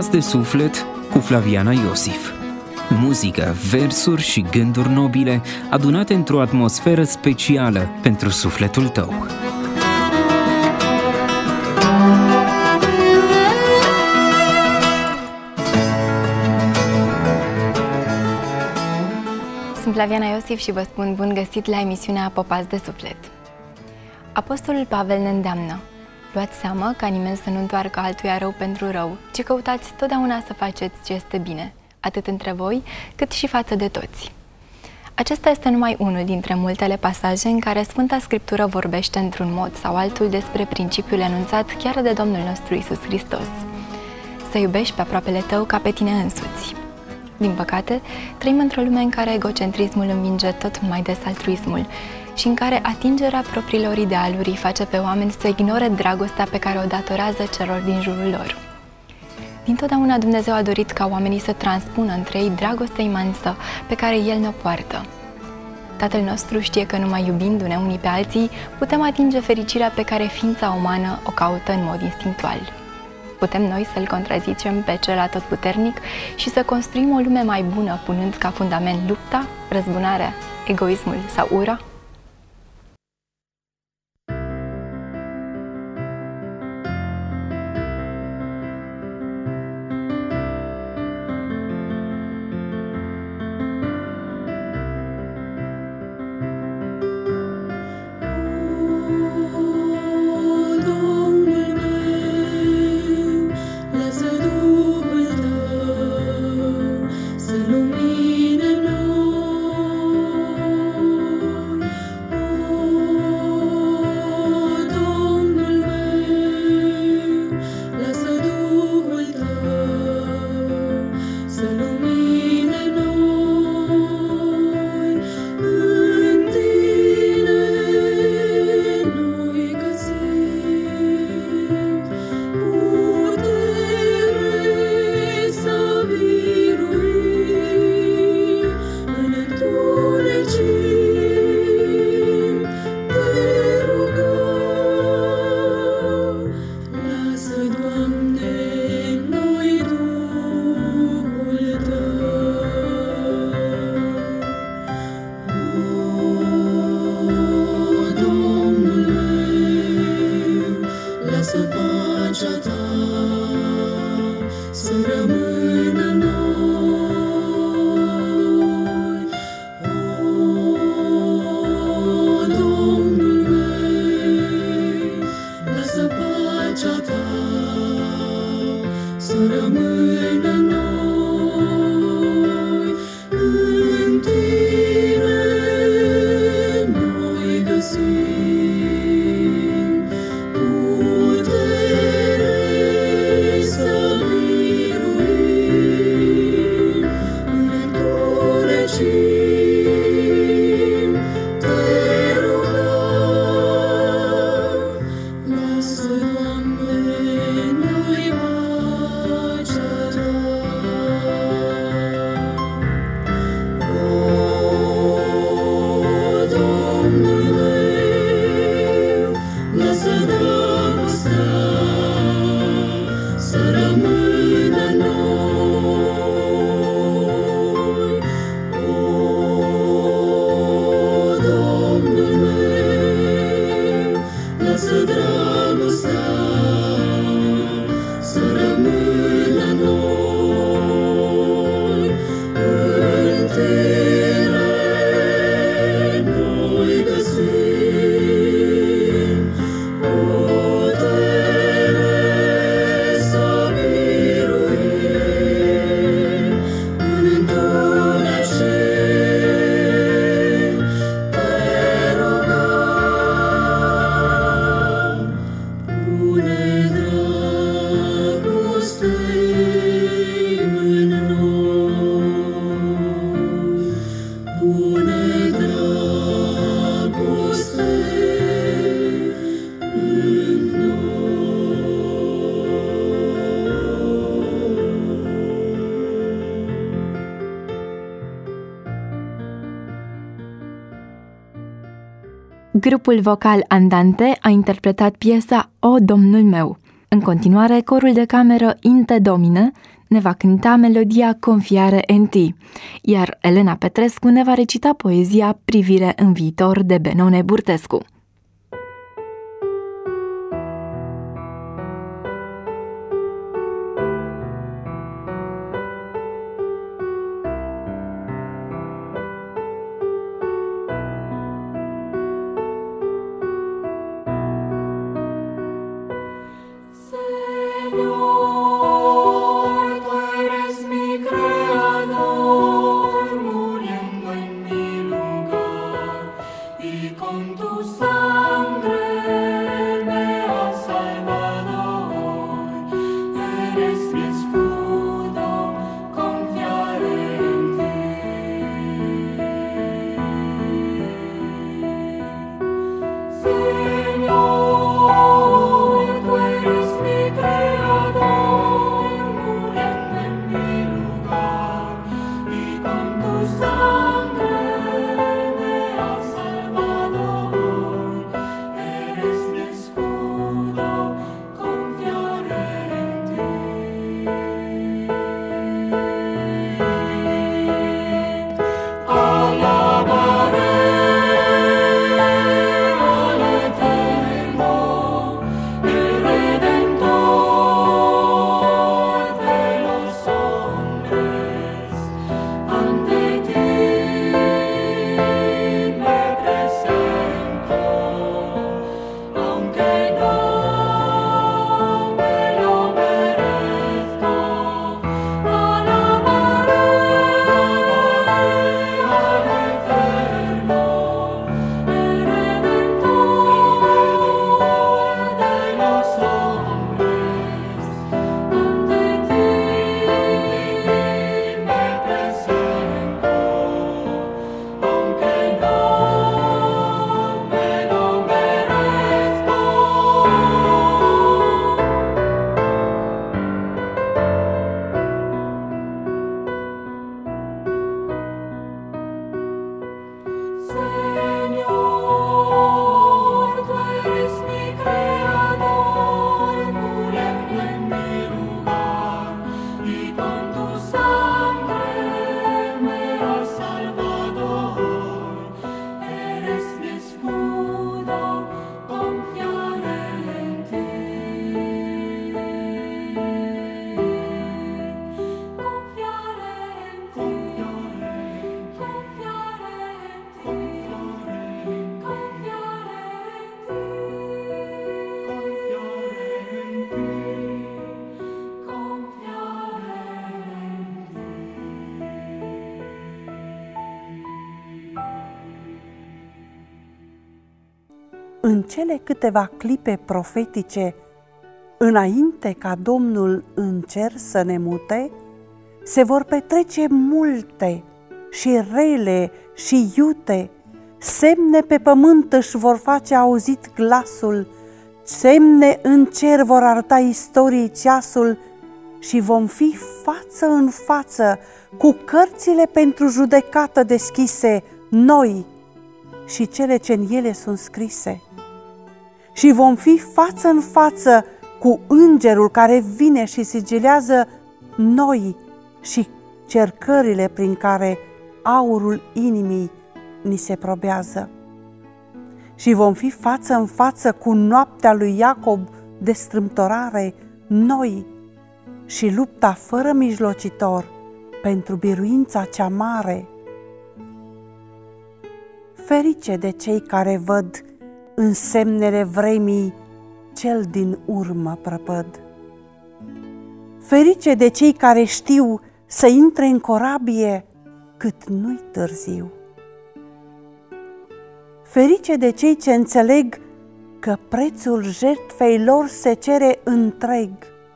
Popas de suflet cu Flaviana Iosif. Muzică, versuri și gânduri nobile adunate într-o atmosferă specială pentru sufletul tău. Sunt Flaviana Iosif și vă spun bun găsit la emisiunea Popas de suflet. Apostolul Pavel ne îndeamnă: luați seamă ca nimeni să nu întoarcă altuia rău pentru rău, ci căutați totdeauna să faceți ce este bine, atât între voi, cât și față de toți. Acesta este numai unul dintre multele pasaje în care Sfânta Scriptură vorbește într-un mod sau altul despre principiul enunțat chiar de Domnul nostru Iisus Hristos: să iubești pe aproapele tău ca pe tine însuți. Din păcate, trăim într-o lume în care egocentrismul învinge tot mai des altruismul și în care atingerea propriilor idealuri îi face pe oameni să ignore dragostea pe care o datorează celor din jurul lor. Dintotdeauna Dumnezeu a dorit ca oamenii să transpună între ei dragostea imansă pe care El ne-o poartă. Tatăl nostru știe că numai iubindu-ne unii pe alții putem atinge fericirea pe care ființa umană o caută în mod instinctual. Putem noi să-L contrazicem pe Cel Atotputernic și să construim o lume mai bună, punând ca fundament lupta, răzbunarea, egoismul sau ura? Grupul vocal Andante a interpretat piesa O, Domnul meu. În continuare, corul de cameră In te Domine ne va cânta melodia Confiare en ti, iar Elena Petrescu ne va recita poezia Privire în viitor de Benone Burtescu. În cele câteva clipe profetice, înainte ca Domnul în cer să ne mute, se vor petrece multe și rele și iute, semne pe pământ își vor face auzit glasul, semne în cer vor arăta istoriei ceasul și vom fi față în față cu cărțile pentru judecată deschise, noi și cele ce în ele sunt scrise. Și vom fi față în față cu îngerul care vine și sigilează noi și cercările prin care aurul inimii ni se probează. Și vom fi față în față cu noaptea lui Iacob de strâmtorare, noi și lupta fără mijlocitor pentru biruința cea mare. Ferice de cei care văd în semnele vremii cel din urmă prăpăd. Ferice de cei care știu să intre în corabie cât nu-i târziu. Ferice de cei ce înțeleg că prețul jertfei lor se cere întreg.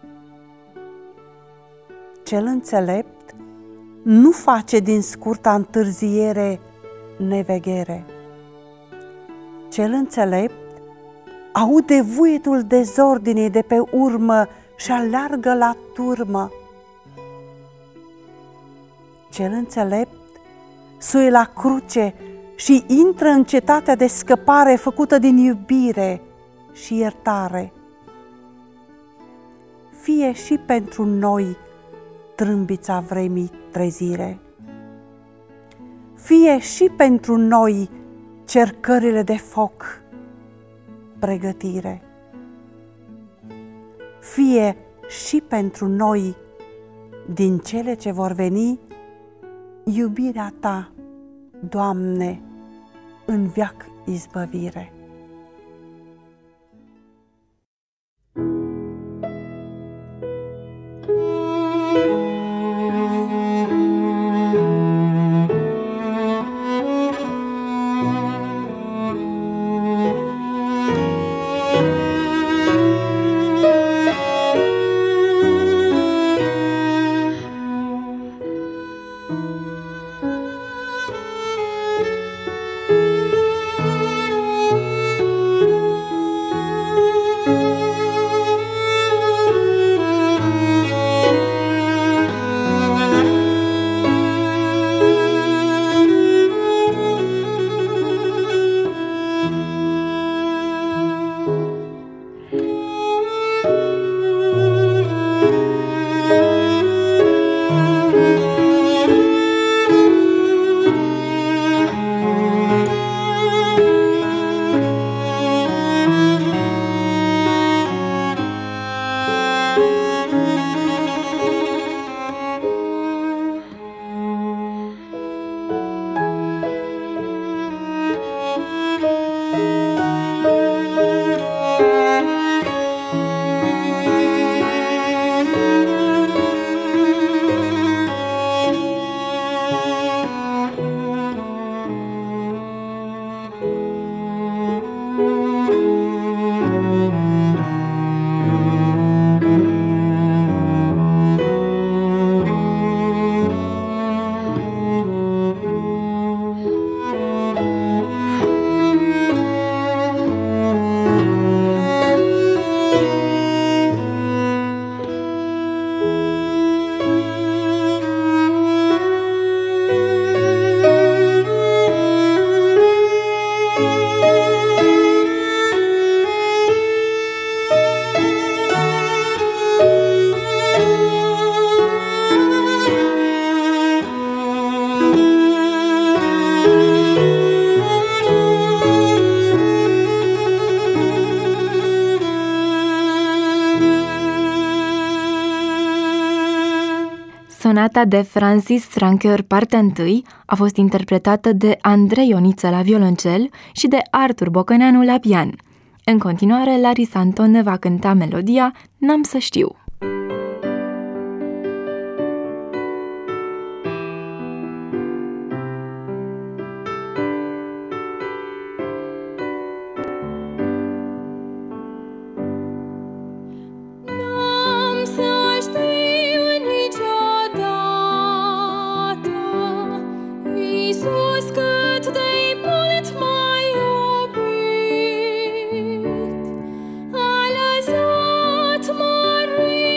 Cel înțelept nu face din scurta întârziere neveghere. Cel înțelept aude vuietul dezordinii de pe urmă și aleargă la turmă. Cel înțelept suie la cruce și intră în cetatea de scăpare făcută din iubire și iertare. Fie și pentru noi trâmbița vremii trezire. Fie și pentru noi cercările de foc pregătire. Fie și pentru noi din cele ce vor veni iubirea Ta, Doamne, în veac izbăvire. Sonata de Francis Francoeur, partea 1, a fost interpretată de Andrei Ioniță la violoncel și de Artur Bocăneanu la pian. În continuare, Larisa Anton ne va cânta melodia N-am să știu. A lăsat mărit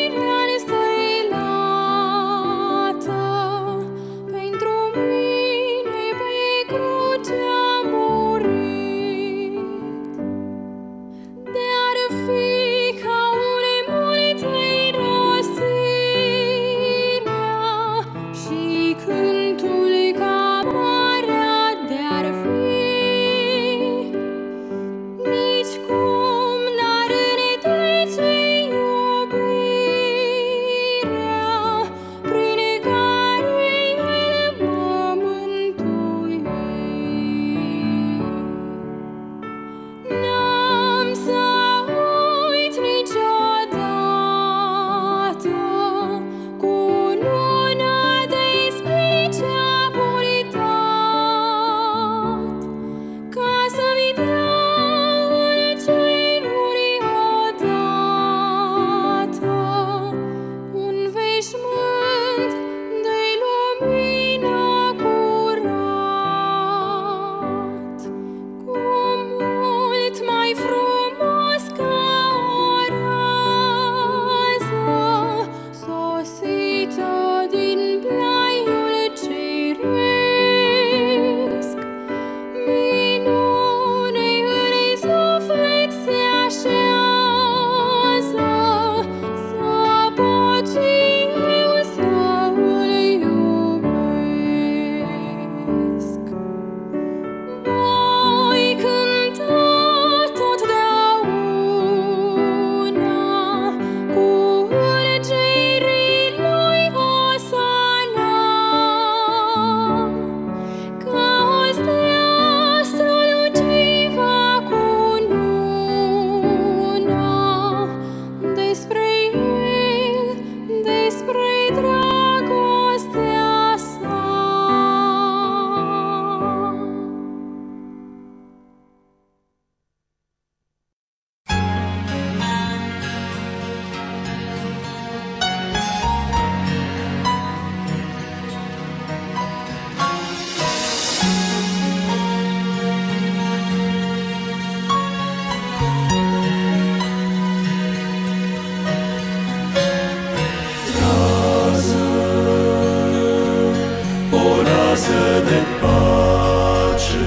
de pace,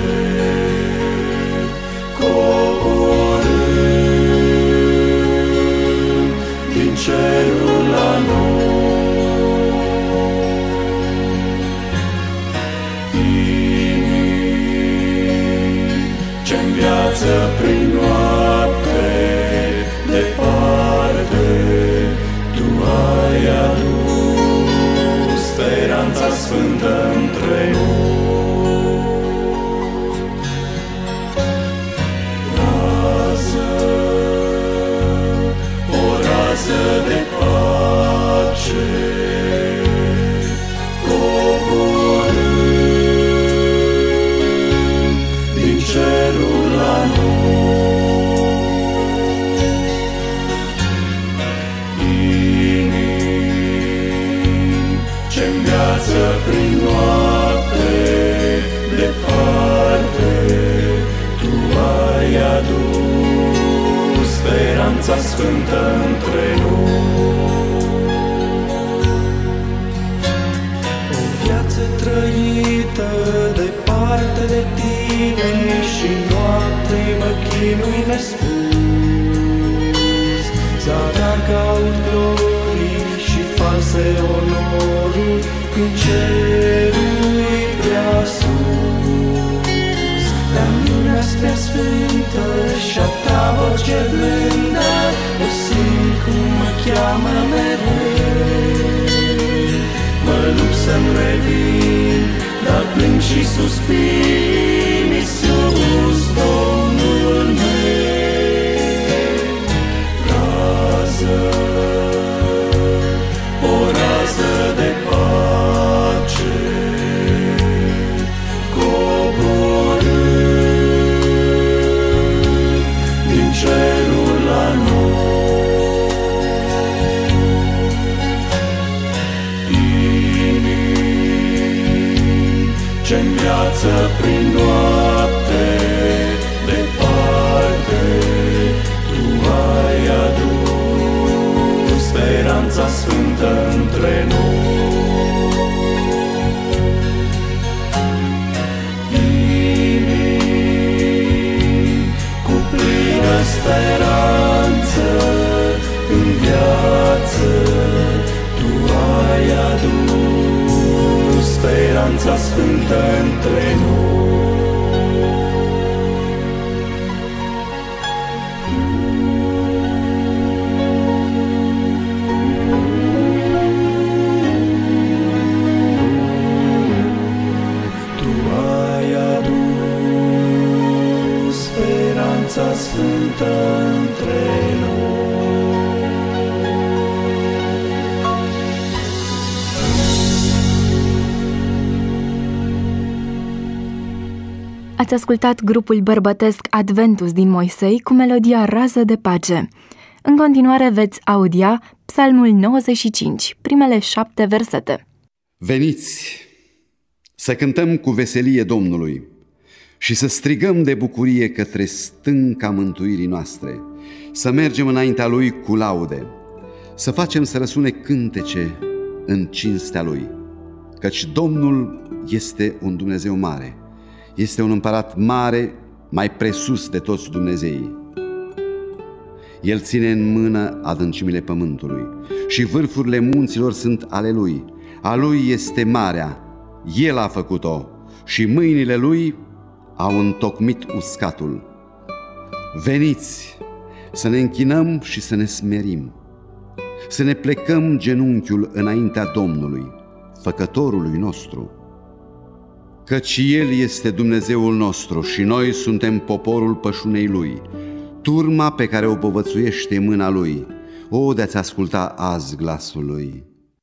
coborând din cerul la noi. Inimi ce-n viață prin noapte departe, Tu ai adus speranța sfântă între noi. Rază, o rază de pace, coborând din cerul la noi. Inimi ce-n viață prin noapte departe, Tu ai adus speranța sfântă între noi. O viață trăită departe de Tine și noapte mă chinui nespus. Zadar caut glorii și false onoruri când cerul-i prea sus. Dar lumea spre sfântă și-a Ta voce blândă, o simt cum mă cheamă mereu. Mă lupt să-mi revin, dar plâng și suspin, Iisus, Domnul meu. Rază, o rază de pace, coborând din cerul la noi. Inimi ce-n viață prin noapte departe, Tu ai adus speranța sfântă între noi. Inimi cu plină speranță în viață, Tu ai adus speranța sfântă între noi. Tu ai adus speranța sfântă între noi. Ați ascultat grupul bărbătesc Adventus din Moisei cu melodia Rază de pace. În continuare veți audia Psalmul 95, primele 7 versete. Veniți să cântăm cu veselie Domnului și să strigăm de bucurie către stânca mântuirii noastre, să mergem înaintea Lui cu laude, să facem să răsune cântece în cinstea Lui, căci Domnul este un Dumnezeu mare, este un împărat mare, mai presus de toți Dumnezeii. El ține în mână adâncimile pământului și vârfurile munților sunt ale Lui. A Lui este marea, El a făcut-o și mâinile Lui au întocmit uscatul. Veniți să ne închinăm și să ne smerim, să ne plecăm genunchiul înaintea Domnului, Făcătorului nostru. Căci El este Dumnezeul nostru și noi suntem poporul pășunei Lui, turma pe care o povățuiește mâna Lui. O, de-ați asculta azi glasul Lui.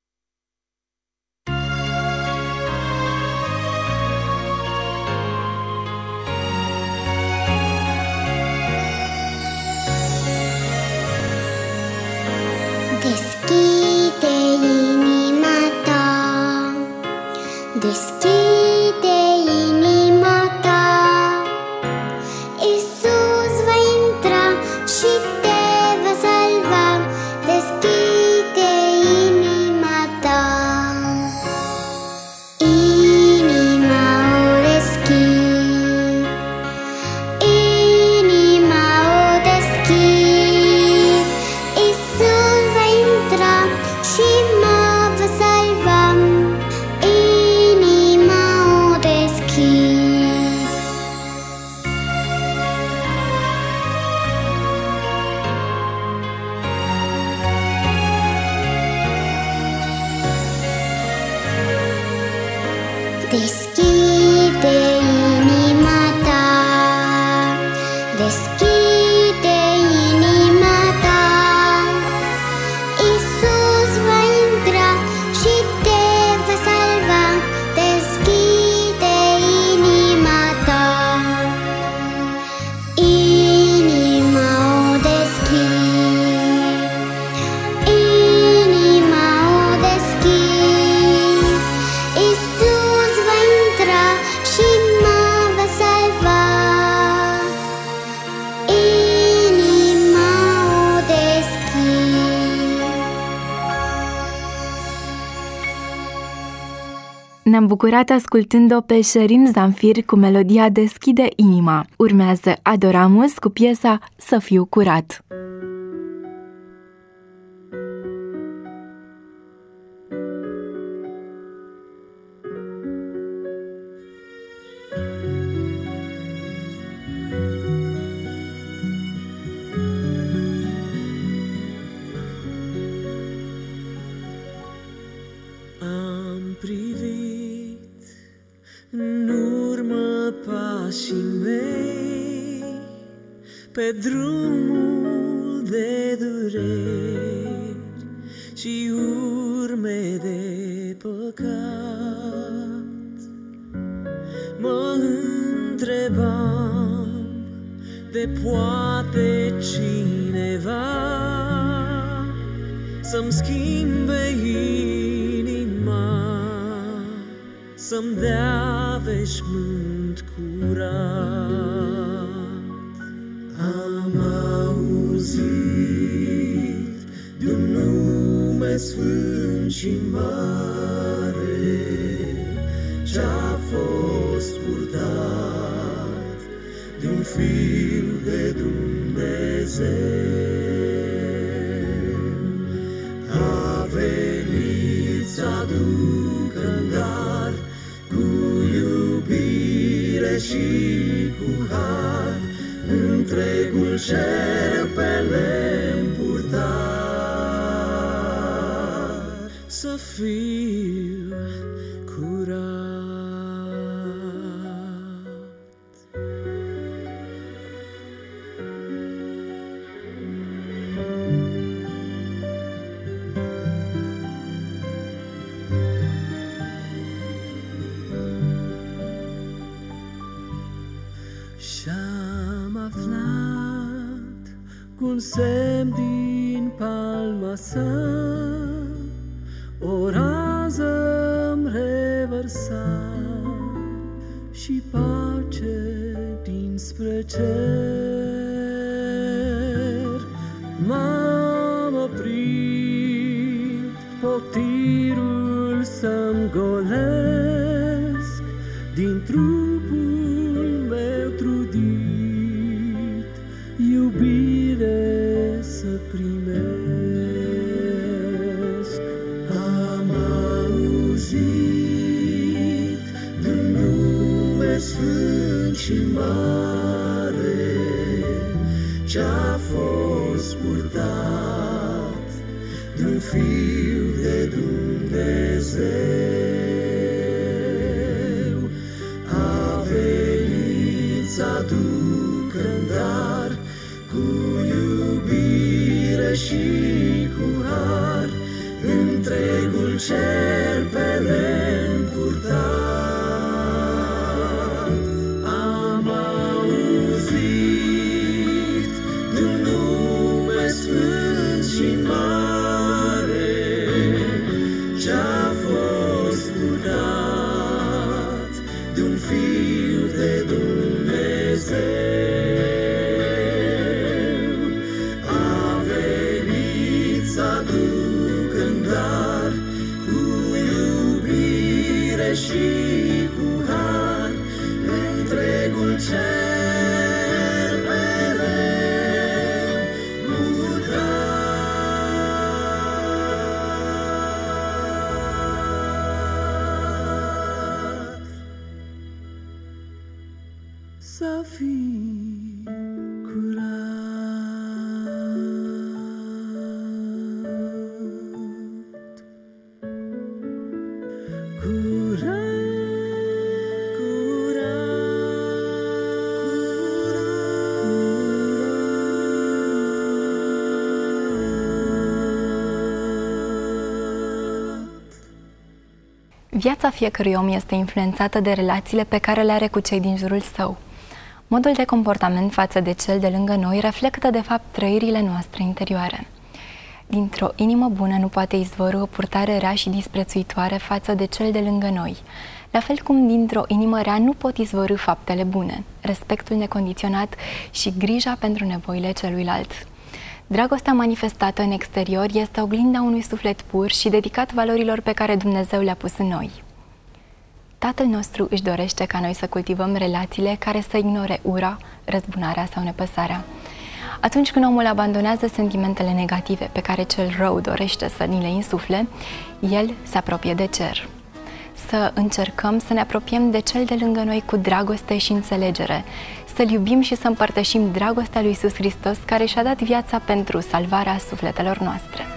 Deschide inima ta, deschide inima ta, Iisus va intra și te va salva. Deschide inima Deschide inima ta, deschide inima ta. Iisus va intra și te va salva. Deschide inima ta. Inima o deschid, inima o deschid. Iisus va intra și mă va salva. Inima o deschid. Ne-am bucurat ascultând-o pe Sherin Zamfir cu melodia Deschide inima. Urmează Adoramus cu piesa Să fiu curat. Am privit în urmă pașii mei pe drumul de dureri și urme de păcat. Mă întrebam de poate cineva să-mi schimbe inima, să-mi dea veșmânt curat. Am auzit de-un nume sfânt și mare ce-a fost purtat de un Fiu de Dumnezeu. A venit să aducă în dar cu iubire și cu har întregul cer pe lemn purtat. Să fiu curat. Și-am aflat cu un semn din palma sa, o rază-mi revărsa și pace dinspre cer. M-am oprit potirul să-mi golesc din trupul meu trudit, iubire să primesc. Am auzit de-un nume sfânt și mare ce-a fost purtat de-un Fiu de Dumnezeu. A venit să aducă în dar cu iubire și cu har întregul cer pe lemn purtat. Am auzit de-un nume sfânt și mare ce-a fost purtat de-un Fiu de Dumnezeu. A venit să aducă în dar cu iubire și cu har întregul cer pe lemn purtat. Să fii curat, curat. Viața fiecărui om este influențată de relațiile pe care le are cu cei din jurul său. Modul de comportament față de cel de lângă noi reflectă, de fapt, trăirile noastre interioare. Dintr-o inimă bună nu poate izvorî o purtare rea și disprețuitoare față de cel de lângă noi, la fel cum dintr-o inimă rea nu pot izvorî faptele bune, respectul necondiționat și grija pentru nevoile celuilalt. Dragostea manifestată în exterior este oglinda unui suflet pur și dedicat valorilor pe care Dumnezeu le-a pus în noi. Tatăl nostru își dorește ca noi să cultivăm relațiile care să ignore ura, răzbunarea sau nepăsarea. Atunci când omul abandonează sentimentele negative pe care cel rău dorește să ni le insufle, el se apropie de cer. Să încercăm să ne apropiem de cel de lângă noi cu dragoste și înțelegere, să-L iubim și să împărtășim dragostea lui Iisus Hristos, care și-a dat viața pentru salvarea sufletelor noastre.